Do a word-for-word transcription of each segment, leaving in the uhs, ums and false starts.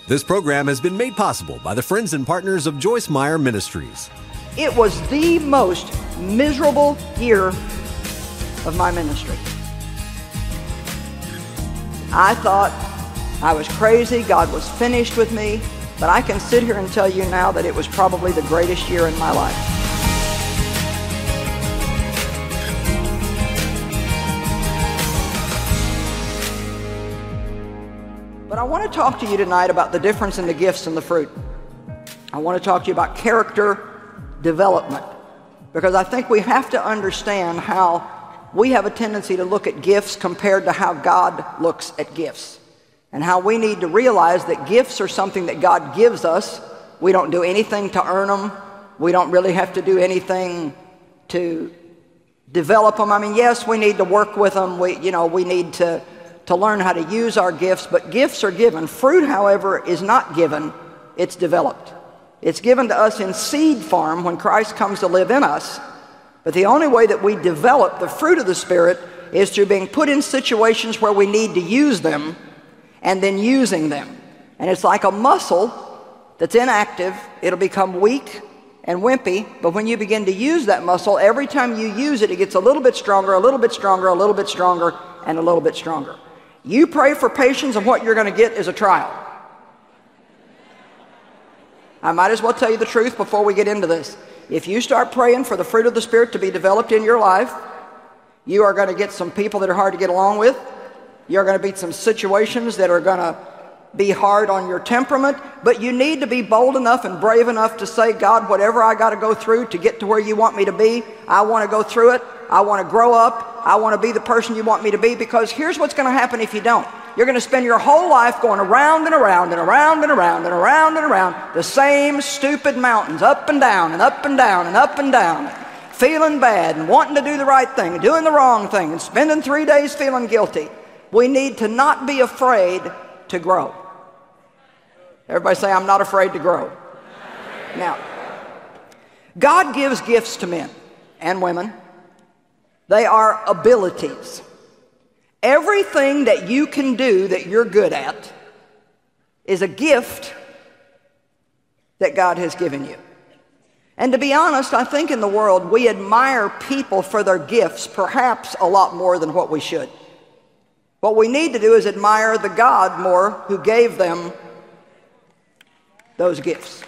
This program has been made possible by the friends and partners of Joyce Meyer Ministries. It was the most miserable year of my ministry. I thought I was crazy, God was finished with me, but I can sit here and tell you now that it was probably the greatest year in my life. But I want to talk to you tonight about the difference in the gifts and the fruit. I want to talk to you about character development, because I think we have to understand how we have a tendency to look at gifts compared to how God looks at gifts, and how we need to realize that gifts are something that God gives us. We don't do anything to earn them. We don't really have to do anything to develop them. I mean, yes, we need to work with them. We, you know, we need to to learn how to use our gifts, but gifts are given. Fruit, however, is not given, it's developed. It's given to us in seed form when Christ comes to live in us. But the only way that we develop the fruit of the Spirit is through being put in situations where we need to use them and then using them. And it's like a muscle that's inactive. It'll become weak and wimpy, but when you begin to use that muscle, every time you use it, it gets a little bit stronger, a little bit stronger, a little bit stronger, and a little bit stronger. You pray for patience, and what you're going to get is a trial. I might as well tell you the truth before we get into this. If you start praying for the fruit of the Spirit to be developed in your life, you are going to get some people that are hard to get along with. You're going to be some situations that are going to be hard on your temperament, but you need to be bold enough and brave enough to say, God, whatever I got to go through to get to where you want me to be, I want to go through it. I want to grow up. I want to be the person you want me to be, because here's what's going to happen if you don't. You're going to spend your whole life going around and around and around and around and around and around the same stupid mountains, up and down and up and down and up and down, feeling bad and wanting to do the right thing and doing the wrong thing and spending three days feeling guilty. We need to not be afraid to grow. Everybody say, I'm not afraid to grow. Now, God gives gifts to men and women. They are abilities. Everything that you can do that you're good at is a gift that God has given you. And to be honest, I think in the world we admire people for their gifts perhaps a lot more than what we should. What we need to do is admire the God more who gave them those gifts.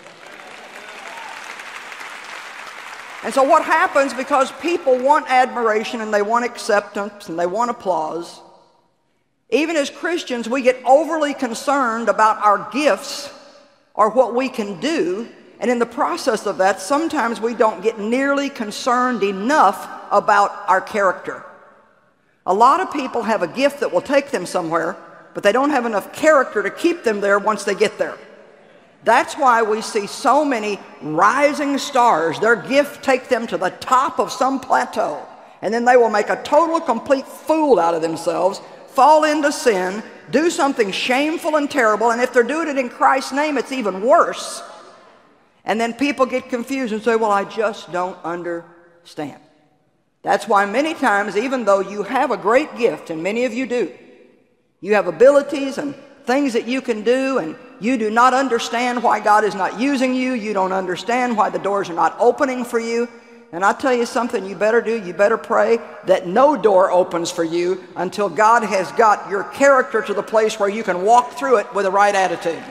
And so what happens, because people want admiration and they want acceptance and they want applause, even as Christians, we get overly concerned about our gifts or what we can do, and in the process of that, sometimes we don't get nearly concerned enough about our character. A lot of people have a gift that will take them somewhere, but they don't have enough character to keep them there once they get there. That's why we see so many rising stars. Their gift take them to the top of some plateau, and then they will make a total, complete fool out of themselves, fall into sin, do something shameful and terrible, and if they're doing it in Christ's name, it's even worse. And then people get confused and say, well, I just don't understand. That's why many times, even though you have a great gift, and many of you do, you have abilities and things that you can do, and you do not understand why God is not using you. You don't understand why the doors are not opening for you. And I'll tell you something you better do. You better pray that no door opens for you until God has got your character to the place where you can walk through it with the right attitude.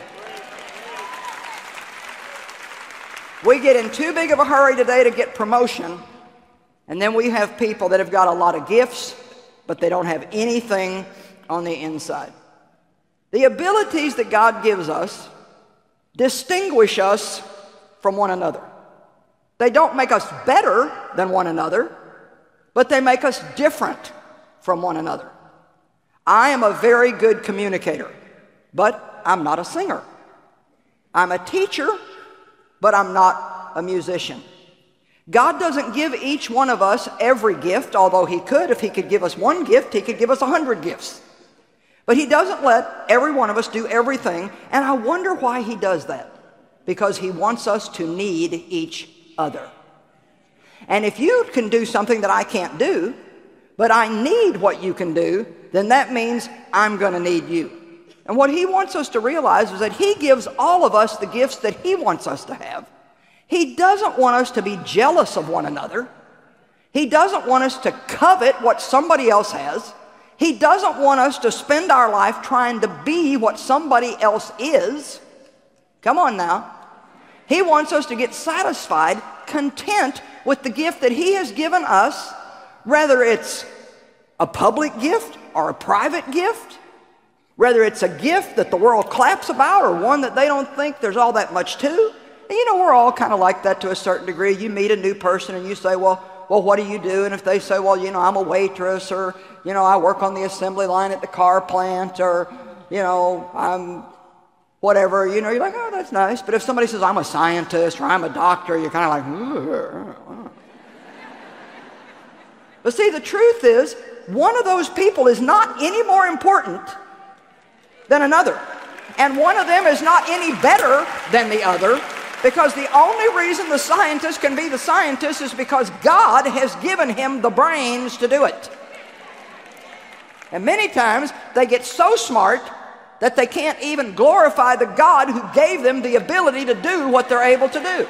We get in too big of a hurry today to get promotion, and then we have people that have got a lot of gifts, but they don't have anything on the inside. The abilities that God gives us distinguish us from one another. They don't make us better than one another, but they make us different from one another. I am a very good communicator, but I'm not a singer. I'm a teacher, but I'm not a musician. God doesn't give each one of us every gift, although He could. If He could give us one gift, He could give us a hundred gifts. But He doesn't let every one of us do everything, and I wonder why He does that. Because He wants us to need each other. And if you can do something that I can't do, but I need what you can do, then that means I'm going to need you. And what he wants us to realize is that he gives all of us the gifts that he wants us to have. He doesn't want us to be jealous of one another. He doesn't want us to covet what somebody else has. He doesn't want us to spend our life trying to be what somebody else is. Come on now. He wants us to get satisfied, content with the gift that he has given us, whether it's a public gift or a private gift, whether it's a gift that the world claps about or one that they don't think there's all that much to. And you know, we're all kind of like that to a certain degree. You meet a new person and you say, well, well, what do you do? And if they say, well, you know, I'm a waitress, or, you know, I work on the assembly line at the car plant, or, you know, I'm whatever, you know, you're like, oh, that's nice. But if somebody says, I'm a scientist or I'm a doctor, you're kind of like, ugh. But see, the truth is, one of those people is not any more important than another. And one of them is not any better than the other, because the only reason the scientist can be the scientist is because God has given him the brains to do it. And many times they get so smart that they can't even glorify the God who gave them the ability to do what they're able to do.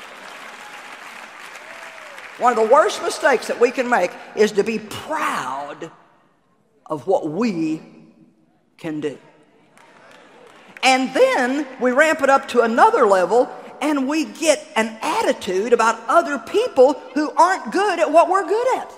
One of the worst mistakes that we can make is to be proud of what we can do. And then we ramp it up to another level, and we get an attitude about other people who aren't good at what we're good at.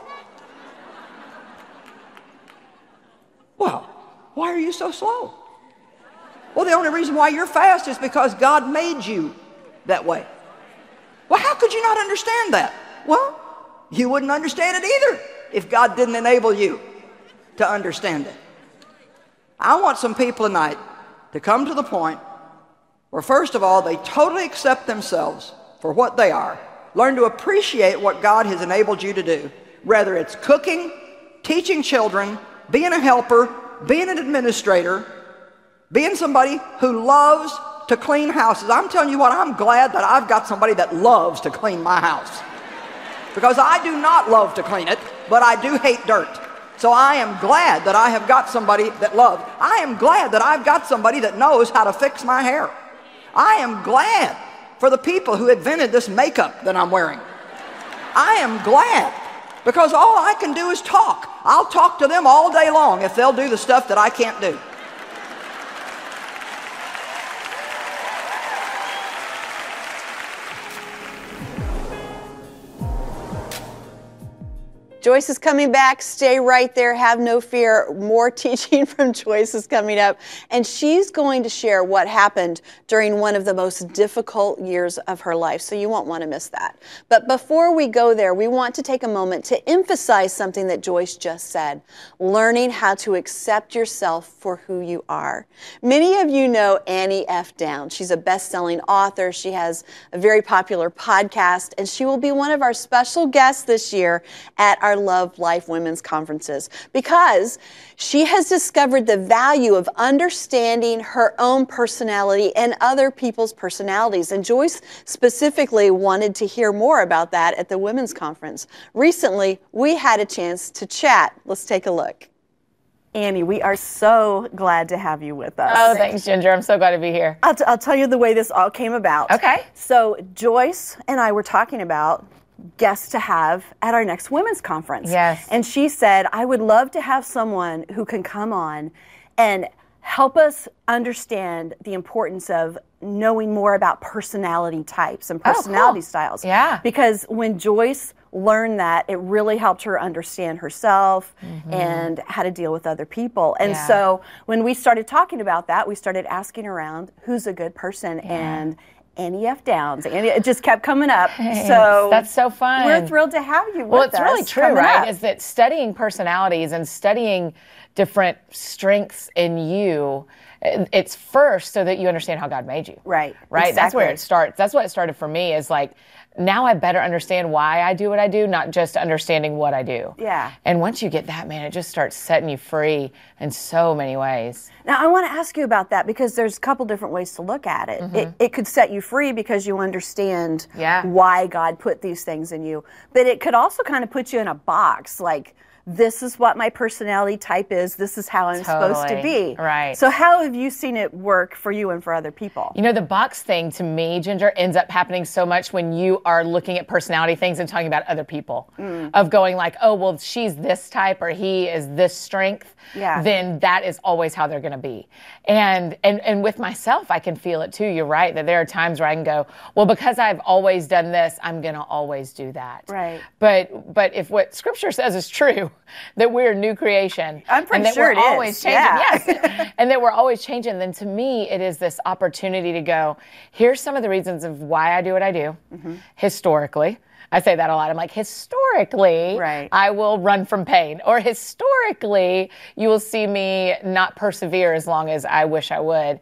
Well, why are you so slow? Well, the only reason why you're fast is because God made you that way. Well, how could you not understand that? Well, you wouldn't understand it either if God didn't enable you to understand it. I want some people tonight to come to the point where, first of all, they totally accept themselves for what they are. Learn to appreciate what God has enabled you to do, whether it's cooking, teaching children, being a helper, being an administrator, being somebody who loves to clean houses. I'm telling you what, I'm glad that I've got somebody that loves to clean my house. Because I do not love to clean it, but I do hate dirt. So I am glad that I have got somebody that loves. I am glad that I've got somebody that knows how to fix my hair. I am glad for the people who invented this makeup that I'm wearing. I am glad, because all I can do is talk. I'll talk to them all day long if they'll do the stuff that I can't do. Joyce is coming back. Stay right there. Have no fear. More teaching from Joyce is coming up. And she's going to share what happened during one of the most difficult years of her life. So you won't want to miss that. But before we go there, we want to take a moment to emphasize something that Joyce just said. Learning how to accept yourself for who you are. Many of you know Annie F. Downs. She's a best-selling author. She has a very popular podcast, and she will be one of our special guests this year at our Love Life Women's Conferences, because she has discovered the value of understanding her own personality and other people's personalities. And Joyce specifically wanted to hear more about that at the Women's Conference. Recently, we had a chance to chat. Let's take a look. Annie, we are so glad to have you with us. Oh, thanks, Ginger. I'm so glad to be here. I'll, t- I'll tell you the way this all came about. Okay. So Joyce and I were talking about guests to have at our next women's conference. Yes. And she said, I would love to have someone who can come on and help us understand the importance of knowing more about personality types and personality oh, cool. styles. Yeah. Because when Joyce learned that, it really helped her understand herself mm-hmm. and how to deal with other people. And yeah. so when we started talking about that, we started asking around who's a good person, yeah. and Annie F. Downs. And it just kept coming up. Thanks. So that's so fun. We're thrilled to have you with us. Well, it's really true, right? Up. Is that studying personalities and studying different strengths in you, it's first so that you understand how God made you. Right. Right? Exactly. That's where it starts. That's what it started for me, is like, now I better understand why I do what I do, not just understanding what I do. Yeah. And once you get that, man, it just starts setting you free in so many ways. Now, I want to ask you about that, because there's a couple different ways to look at it. Mm-hmm. It, it could set you free because you understand yeah. why God put these things in you. But it could also kind of put you in a box, like, this is what my personality type is. This is how I'm Totally. supposed to be. Right. So how have you seen it work for you and for other people? You know, the box thing to me, Ginger, ends up happening so much when you are looking at personality things and talking about other people. Mm. Of going like, oh, well, she's this type or he is this strength. Yeah. Then that is always how they're going to be. And, and and with myself, I can feel it too. You're right, that there are times where I can go, well, because I've always done this, I'm going to always do that. Right. But but if what Scripture says is true, that we're a new creation. I'm pretty and that sure we're it always is. changing. Yeah. Yes. And that we're always changing, then to me, it is this opportunity to go, here's some of the reasons of why I do what I do, mm-hmm. historically. I say that a lot. I'm like, historically, right. I will run from pain. Or historically, you will see me not persevere as long as I wish I would.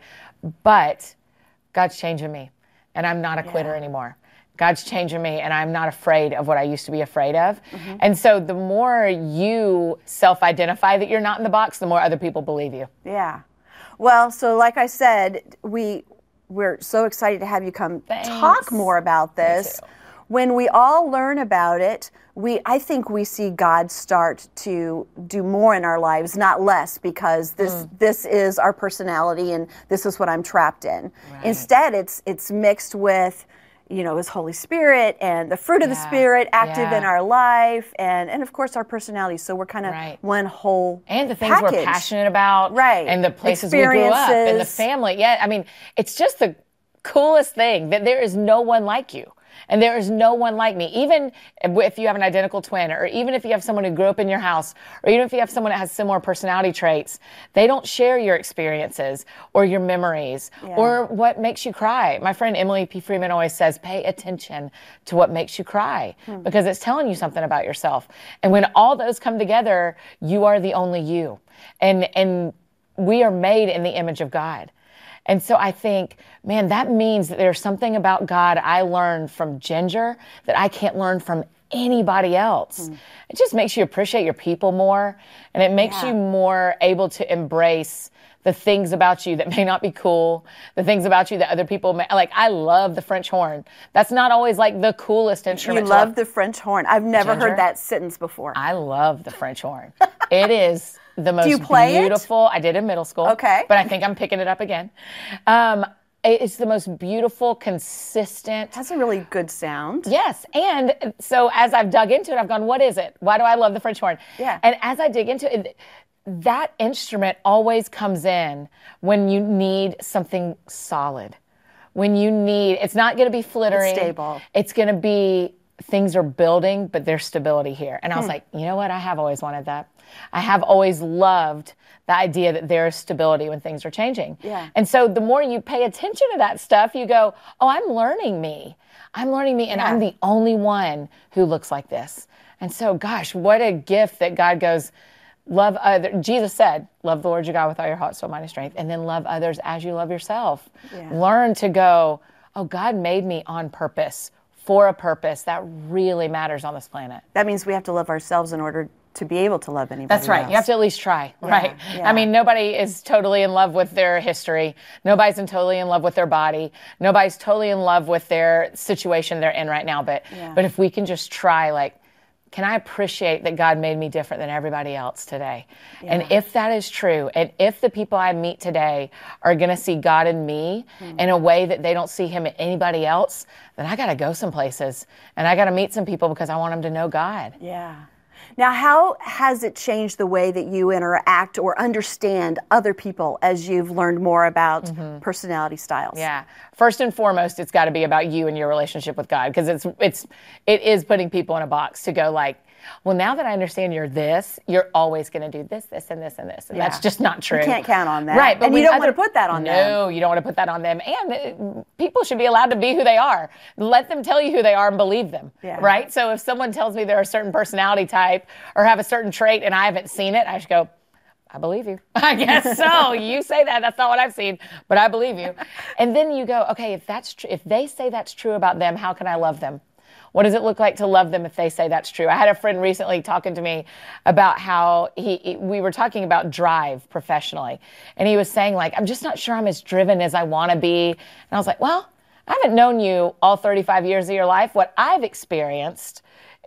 But God's changing me, and I'm not a yeah. quitter anymore. God's changing me, and I'm not afraid of what I used to be afraid of. Mm-hmm. And so the more you self-identify that you're not in the box, the more other people believe you. Yeah. Well, so like I said, we, we're so excited to have you come Thanks. talk more about this. When we all learn about it, we I think we see God start to do more in our lives, not less, because this mm. this is our personality and this is what I'm trapped in. Right. Instead, it's it's mixed with, you know, His Holy Spirit and the fruit of yeah. the Spirit active yeah. in our life, and, and of course our personality. So we're kind of right. one whole And the things package. we're passionate about. Right. And the places we grew up and the family. Yeah, I mean, it's just the coolest thing that there is no one like you. And there is no one like me. Even if you have an identical twin, or even if you have someone who grew up in your house, or even if you have someone that has similar personality traits, they don't share your experiences or your memories yeah. or what makes you cry. My friend Emily P. Freeman always says, pay attention to what makes you cry hmm. because it's telling you something about yourself. And when all those come together, you are the only you. And, and we are made in the image of God. And so I think, man, that means that there's something about God I learned from Ginger that I can't learn from anybody else. Mm. It just makes you appreciate your people more, and it makes yeah. you more able to embrace the things about you that may not be cool, the things about you that other people may, like, I love the French horn. That's not always like the coolest instrument. You love the French horn. I've never Ginger, heard that sentence before. I love the French horn. It is the most Do you play beautiful. It? I did in middle school. Okay. But I think I'm picking it up again. Um, it's the most beautiful, consistent. It has a really good sound. Yes. And so as I've dug into it, I've gone, what is it? Why do I love the French horn? Yeah. And as I dig into it, that instrument always comes in when you need something solid. When you need, it's not going to be flittering. It's stable. It's going to be, things are building, but there's stability here. And I was hmm. like, you know what? I have always wanted that. I have always loved the idea that there is stability when things are changing. Yeah. And so the more you pay attention to that stuff, you go, oh, I'm learning me. I'm learning me, and yeah. I'm the only one who looks like this. And so, gosh, what a gift that God goes, love other. Jesus said, love the Lord your God with all your heart, soul, mind, and strength, and then love others as you love yourself. Yeah. Learn to go, oh, God made me on purpose, for a purpose that really matters on this planet. That means we have to love ourselves in order to be able to love anybody That's right. else. You have to at least try, yeah, right? Yeah. I mean, nobody is totally in love with their history. Nobody's in totally in love with their body. Nobody's totally in love with their situation they're in right now. But yeah. but if we can just try, like, can I appreciate that God made me different than everybody else today? Yeah. And if that is true, and if the people I meet today are going to see God in me mm. in a way that they don't see him in anybody else, then I got to go some places. And I got to meet some people because I want them to know God. Yeah. Now, how has it changed the way that you interact or understand other people as you've learned more about mm-hmm. personality styles? Yeah. First and foremost, it's got to be about you and your relationship with God, because it's it's it is putting people in a box to go like, well, now that I understand you're this, you're always going to do this, this, and this, and this. And yeah. that's just not true. You can't count on that. Right. But and you don't other, want to put that on no, them. No, you don't want to put that on them. And uh, people should be allowed to be who they are. Let them tell you who they are and believe them. Yeah. Right? So if someone tells me they're a certain personality type or have a certain trait and I haven't seen it, I should go, I believe you. I guess so. You say that. That's not what I've seen, but I believe you. And then you go, okay, if that's tr- if they say that's true about them, how can I love them? What does it look like to love them if they say that's true? I had a friend recently talking to me about how he, we were talking about drive professionally. And he was saying, like, I'm just not sure I'm as driven as I want to be. And I was like, well, I haven't known you all thirty-five years of your life. What I've experienced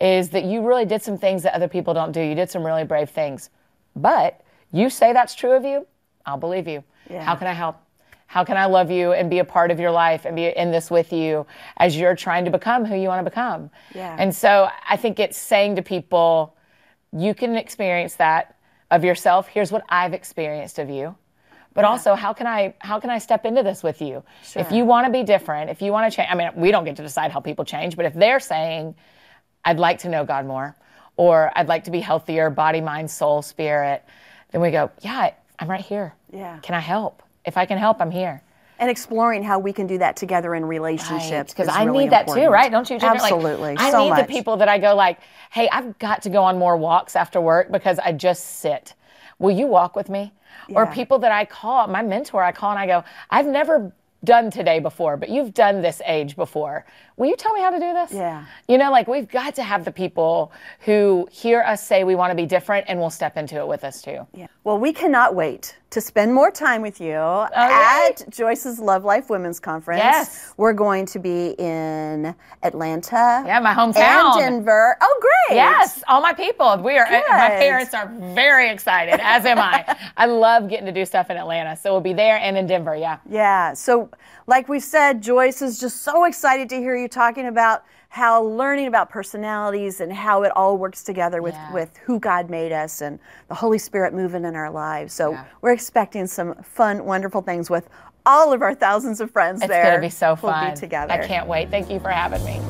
is that you really did some things that other people don't do. You did some really brave things. But you say that's true of you, I'll believe you. Yeah. How can I help? How can I love you and be a part of your life and be in this with you as you're trying to become who you want to become? Yeah. And so I think it's saying to people, you can experience that of yourself. Here's what I've experienced of you. But yeah. also, how can I how can I step into this with you? Sure. If you want to be different, if you want to change, I mean, we don't get to decide how people change, but if they're saying, I'd like to know God more, or I'd like to be healthier, body, mind, soul, spirit, then we go, yeah, I'm right here. Yeah. Can I help? If I can help, I'm here. And exploring how we can do that together in relationships. Because right, I really need that important. too, right? Don't you, Ginger? Absolutely. Like, I so need much. the people that I go like, hey, I've got to go on more walks after work because I just sit. Will you walk with me? Yeah. Or people that I call, my mentor, I call and I go, I've never done today before, but you've done this age before. Will you tell me how to do this? Yeah. You know, like we've got to have the people who hear us say we want to be different and will step into it with us too. Yeah. Well, we cannot wait to spend more time with you oh, at yay. Joyce's Love Life Women's Conference. Yes. We're going to be in Atlanta. Yeah, my hometown. And Denver. Oh, great. Yes, all my people. We are. Good. My parents are very excited, as am I. I love getting to do stuff in Atlanta. So we'll be there and in Denver, yeah. Yeah. So like we said, Joyce is just so excited to hear you talking about how learning about personalities and how it all works together with, yeah. with who God made us and the Holy Spirit moving in our lives. So yeah. we're expecting some fun, wonderful things with all of our thousands of friends it's there. It's going to be so fun. We'll be together. I can't wait. Thank you for having me.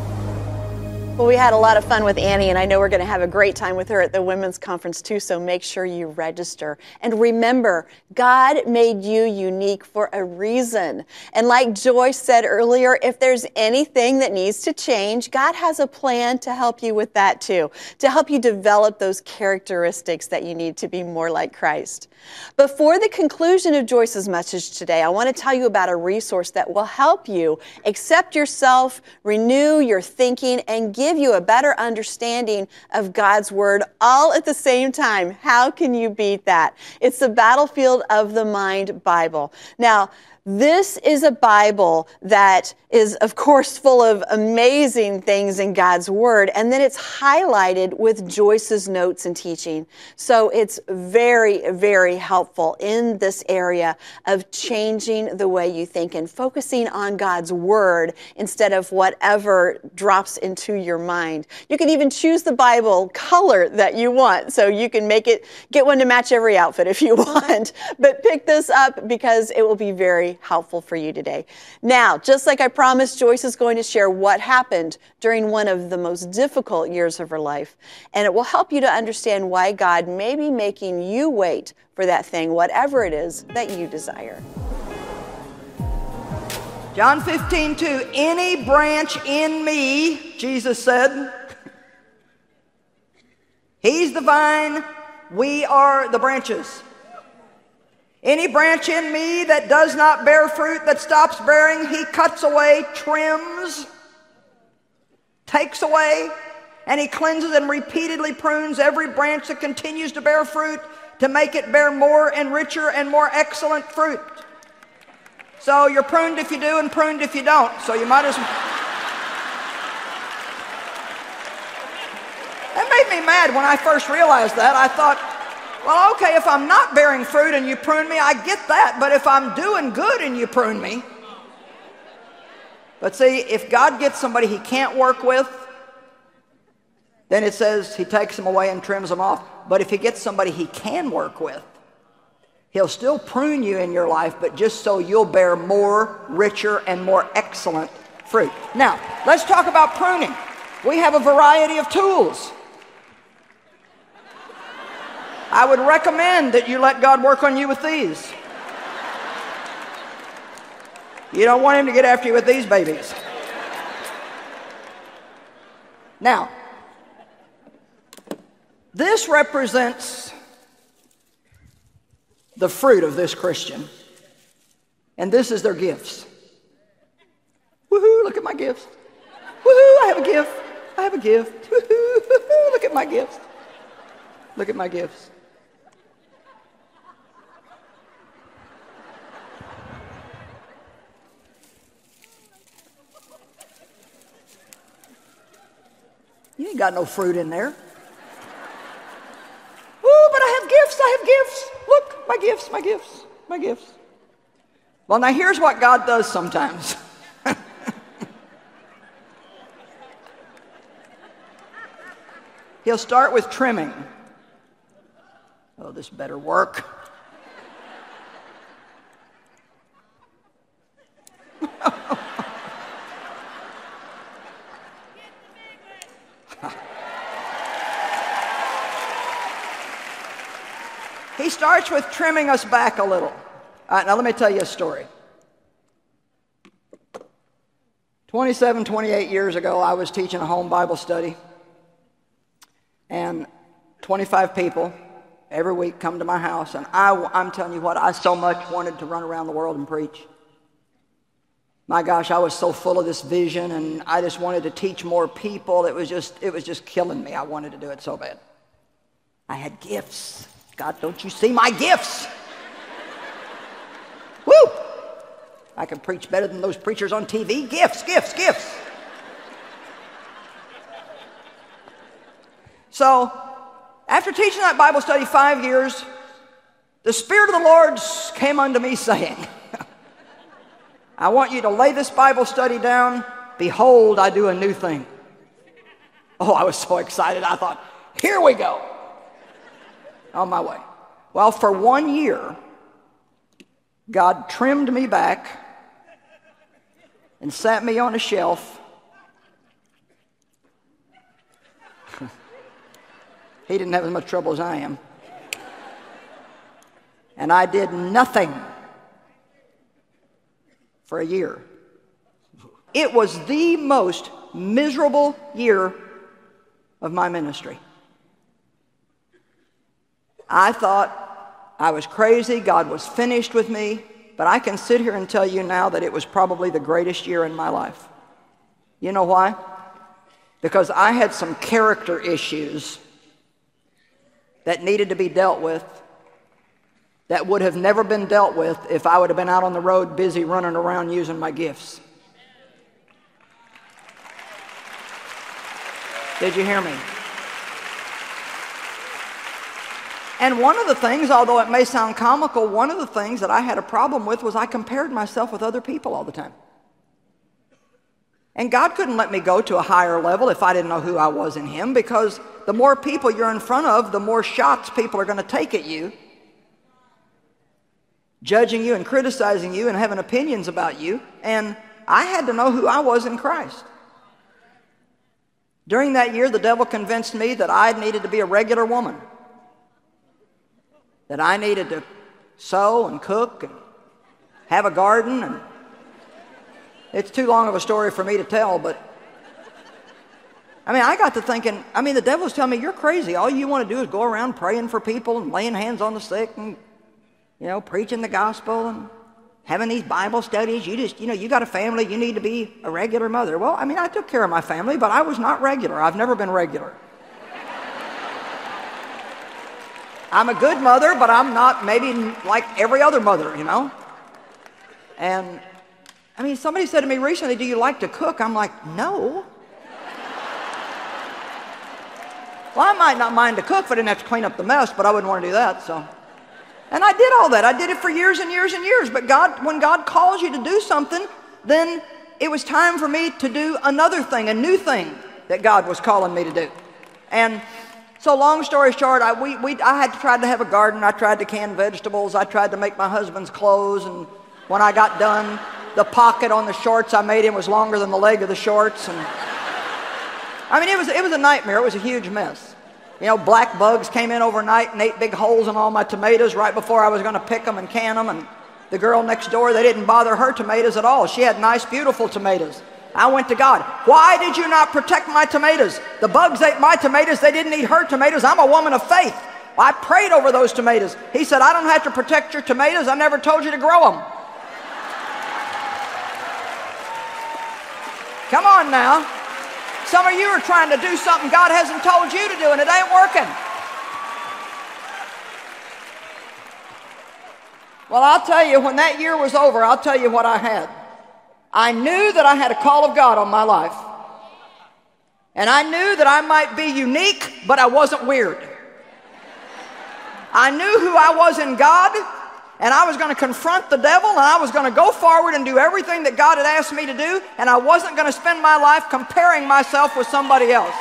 Well, we had a lot of fun with Annie, and I know we're going to have a great time with her at the Women's Conference too, so make sure you register. And remember, God made you unique for a reason. And like Joyce said earlier, if there's anything that needs to change, God has a plan to help you with that too, to help you develop those characteristics that you need to be more like Christ. Before the conclusion of Joyce's message today, I want to tell you about a resource that will help you accept yourself, renew your thinking, and give you a better understanding of God's Word all at the same time. How can you beat that? It's the Battlefield of the Mind Bible. Now, this is a Bible that is, of course, full of amazing things in God's Word, and then it's highlighted with Joyce's notes and teaching. So it's very, very helpful in this area of changing the way you think and focusing on God's Word instead of whatever drops into your mind. You can even choose the Bible color that you want, so you can make it, get one to match every outfit if you want, but pick this up because it will be very helpful for you today. Now, just like I promised, Joyce is going to share what happened during one of the most difficult years of her life, and it will help you to understand why God may be making you wait for that thing, whatever it is that you desire. John fifteen two, any branch in me, Jesus said, He's the vine, we are the branches. Any branch in me that does not bear fruit, that stops bearing, He cuts away, trims, takes away, and He cleanses and repeatedly prunes every branch that continues to bear fruit to make it bear more and richer and more excellent fruit. So you're pruned if you do and pruned if you don't. So you might as well. That made me mad when I first realized that. I thought, well, okay, if I'm not bearing fruit and you prune me, I get that. But if I'm doing good and you prune me. But see, if God gets somebody He can't work with, then it says He takes them away and trims them off. But if He gets somebody He can work with, He'll still prune you in your life, but just so you'll bear more, richer, and more excellent fruit. Now, let's talk about pruning. We have a variety of tools. I would recommend that you let God work on you with these. You don't want Him to get after you with these babies. Now, this represents the fruit of this Christian, and this is their gifts. Woohoo, look at my gifts. Woohoo, I have a gift. I have a gift. Woohoo, look at my gifts. Look at my gifts. You ain't got no fruit in there. Ooh, but I have gifts, I have gifts. Look, my gifts, my gifts, my gifts. Well, now here's what God does sometimes. He'll start with trimming. Oh, this better work. He starts with trimming us back a little. All right, now let me tell you a story. twenty-seven, twenty-eight years ago, I was teaching a home Bible study. And twenty-five people every week come to my house. And I, I'm telling you what, I so much wanted to run around the world and preach. My gosh, I was so full of this vision, and I just wanted to teach more people. It was just, it was just killing me. I wanted to do it so bad. I had gifts. God, don't you see my gifts? Woo! I can preach better than those preachers on T V. Gifts, gifts, gifts. So, after teaching that Bible study five years, the Spirit of the Lord came unto me saying, I want you to lay this Bible study down. Behold, I do a new thing. Oh, I was so excited. I thought, here we go. On my way. Well, for one year, God trimmed me back and sat me on a shelf. He didn't have as much trouble as I am. And I did nothing for a year. It was the most miserable year of my ministry. I thought I was crazy, God was finished with me, but I can sit here and tell you now that it was probably the greatest year in my life. You know why? Because I had some character issues that needed to be dealt with that would have never been dealt with if I would have been out on the road busy running around using my gifts. Did you hear me? And one of the things, although it may sound comical, one of the things that I had a problem with was I compared myself with other people all the time. And God couldn't let me go to a higher level if I didn't know who I was in Him, because the more people you're in front of, the more shots people are going to take at you, judging you and criticizing you and having opinions about you. And I had to know who I was in Christ. During that year, the devil convinced me that I needed to be a regular woman, that I needed to sew and cook and have a garden. And it's too long of a story for me to tell, but I mean, I got to thinking, I mean, the devil's telling me, you're crazy. All you want to do is go around praying for people and laying hands on the sick and, you know, preaching the gospel and having these Bible studies. You just, you know, you got a family, you need to be a regular mother. Well, I mean, I took care of my family, but I was not regular. I've never been regular. I'm a good mother, but I'm not maybe like every other mother, you know. And, I mean, somebody said to me recently, do you like to cook? I'm like, no. Well, I might not mind to cook if I didn't have to clean up the mess, but I wouldn't want to do that, so. And I did all that. I did it for years and years and years. But God, when God calls you to do something, then it was time for me to do another thing, a new thing that God was calling me to do. And so long story short, I, we, we, I had to try to have a garden. I tried to can vegetables. I tried to make my husband's clothes. And when I got done, the pocket on the shorts I made him was longer than the leg of the shorts. And I mean, it was, it was a nightmare. It was a huge mess. You know, black bugs came in overnight and ate big holes in all my tomatoes right before I was going to pick them and can them. And the girl next door, they didn't bother her tomatoes at all. She had nice, beautiful tomatoes. I went to God, why did you not protect my tomatoes? The bugs ate my tomatoes. They didn't eat her tomatoes. I'm a woman of faith. I prayed over those tomatoes. He said, I don't have to protect your tomatoes. I never told you to grow them. Come on now. Some of you are trying to do something God hasn't told you to do, and it ain't working. Well, I'll tell you, when that year was over, I'll tell you what I had. I knew that I had a call of God on my life. And I knew that I might be unique, but I wasn't weird. I knew who I was in God, and I was going to confront the devil, and I was going to go forward and do everything that God had asked me to do, and I wasn't going to spend my life comparing myself with somebody else.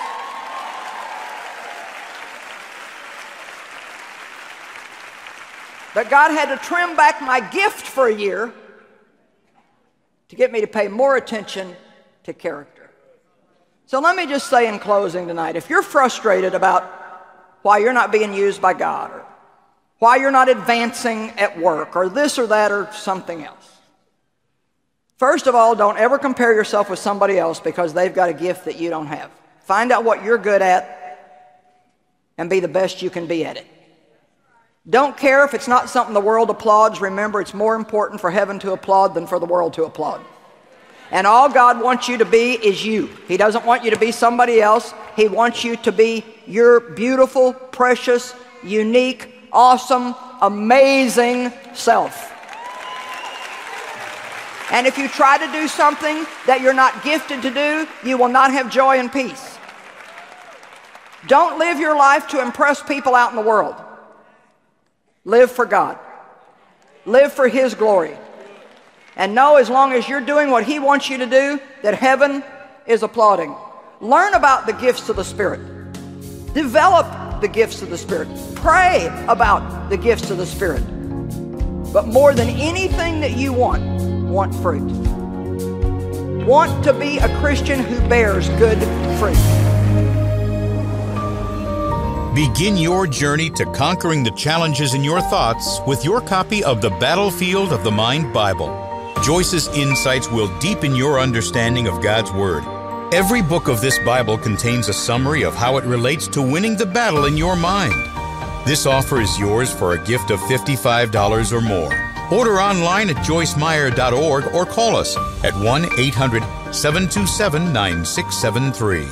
But God had to trim back my gift for a year to get me to pay more attention to character. So let me just say in closing tonight, if you're frustrated about why you're not being used by God, or why you're not advancing at work, or this or that or something else, first of all, don't ever compare yourself with somebody else because they've got a gift that you don't have. Find out what you're good at and be the best you can be at it. Don't care if it's not something the world applauds. Remember, it's more important for heaven to applaud than for the world to applaud. And all God wants you to be is you. He doesn't want you to be somebody else. He wants you to be your beautiful, precious, unique, awesome, amazing self. And if you try to do something that you're not gifted to do, you will not have joy and peace. Don't live your life to impress people out in the world. Live for God. Live for His glory. And know as long as you're doing what He wants you to do, that heaven is applauding. Learn about the gifts of the Spirit. Develop the gifts of the Spirit. Pray about the gifts of the Spirit. But more than anything that you want, want fruit. Want to be a Christian who bears good fruit. Begin your journey to conquering the challenges in your thoughts with your copy of the Battlefield of the Mind Bible. Joyce's insights will deepen your understanding of God's Word. Every book of this Bible contains a summary of how it relates to winning the battle in your mind. This offer is yours for a gift of fifty-five dollars or more. Order online at joyce meyer dot org or call us at one eight hundred, seven two seven, nine six seven three.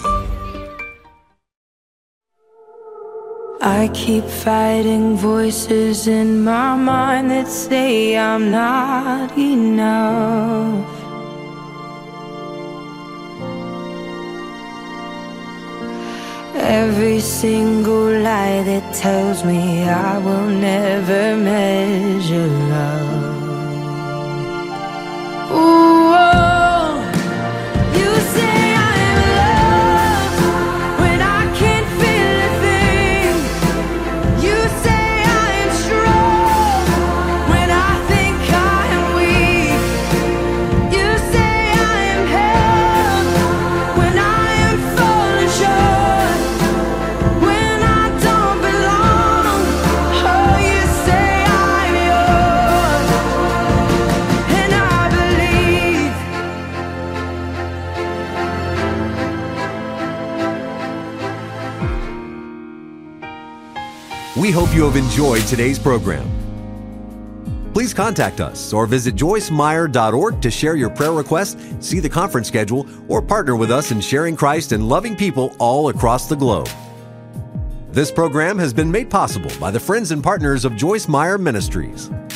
I keep fighting voices in my mind that say I'm not enough. Every single lie that tells me I will never measure love. Ooh, oh, you say We hope you have enjoyed today's program. Please contact us or visit joyce meyer dot org to share your prayer requests, see the conference schedule, or partner with us in sharing Christ and loving people all across the globe. This program has been made possible by the friends and partners of Joyce Meyer Ministries.